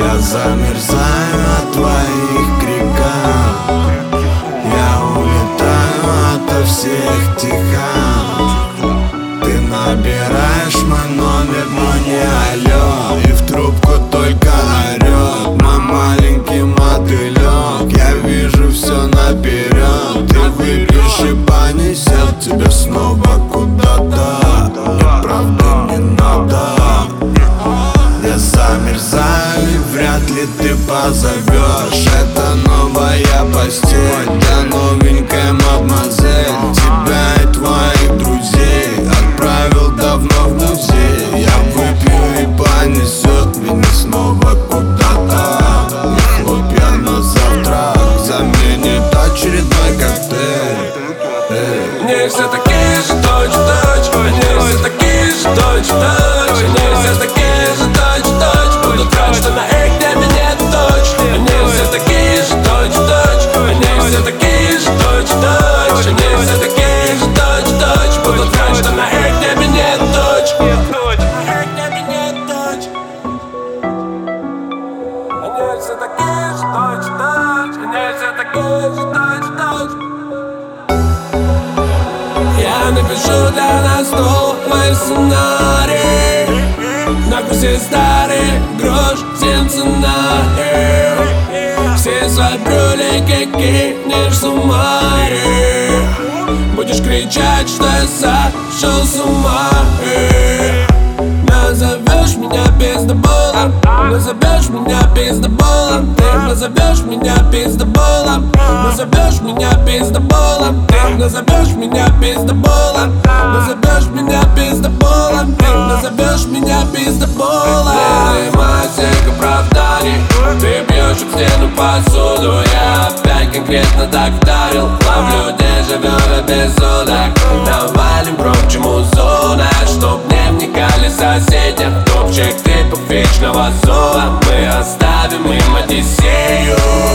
Я замерзаю от твоих криков, я улетаю ото всех тихо. Ты набираешь мой номер, но не алло, и в трубку только орёт мой маленький мотылёк. Я вижу все наперед, ты выпьешь и понесет тебя снова куда-то, и правда не надо. Я замерзаю, и вряд ли ты позовешь. Это новая постель, да новенькая мадемуазель. Тебя и твоих друзей отправил давно в музей. Я выпью и понесет меня снова куда-то. Не хлопья на завтрак заменит очередной коктейль. Они все такие же точь-в-точь, они все такие же точь-в-точь, они все такие же точь-в-точь. Будут рад, что на их небе нет точки. Они все такие же точь-в-точь, они все такие же точь-в-точь, они все такие же точь-в-точь. Будут рад, что на их небе нет точки. На их небе нет точки. Они все такие же точь-в-точь, они все такие же точь-в-точь. Я напишу для нас новый сценарий, на курсе старый грош всем сценарий. Все свои брюлики кинешь с ума, будешь кричать, что я сошел с ума. Назовешь меня пиздоболом, назовешь меня пиздоболом, ты назовешь меня пиздоболом, назовешь меня пиздоболом, ты назовешь меня пиздоболом, назовешь меня пиздоболом, ты назовешь меня пиздоболом. Занимаюсь всех оправданий, ты бьешь об стену посуду. Я опять конкретно так вдарил, ловлю дежавю без суток. Навалим громче музона, чтоб не вникали соседи. Топчик типов вечного зова, мы оставим им Одиссею.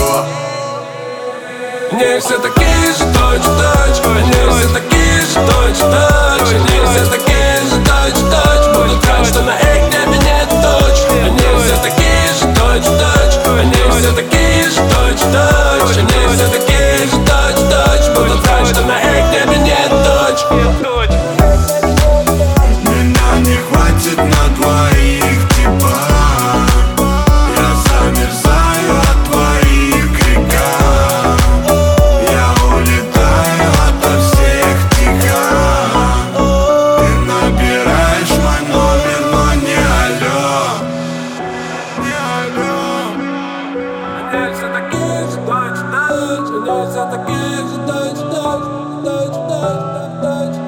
Они все такие же точь-в-точь, они все такие же точь-в-точь, они все такие же точь-в-точь. Будут рад, что на их небе нет точки. Они все такие же точь-в-точь, они все такие же точь-в-точь, они все такие же точь-в-точь. Будут рад, что на их небе нет точки. Меня не хватит на двоих, типа. Я замерзаю от твоих криков, я улетаю ото всех тихо. Ты набираешь мой номер, но не алло, не алло. Они все такие же точь-в-точь, они все такие же точь-в-точь, точь-в-точь, точь-в-точь.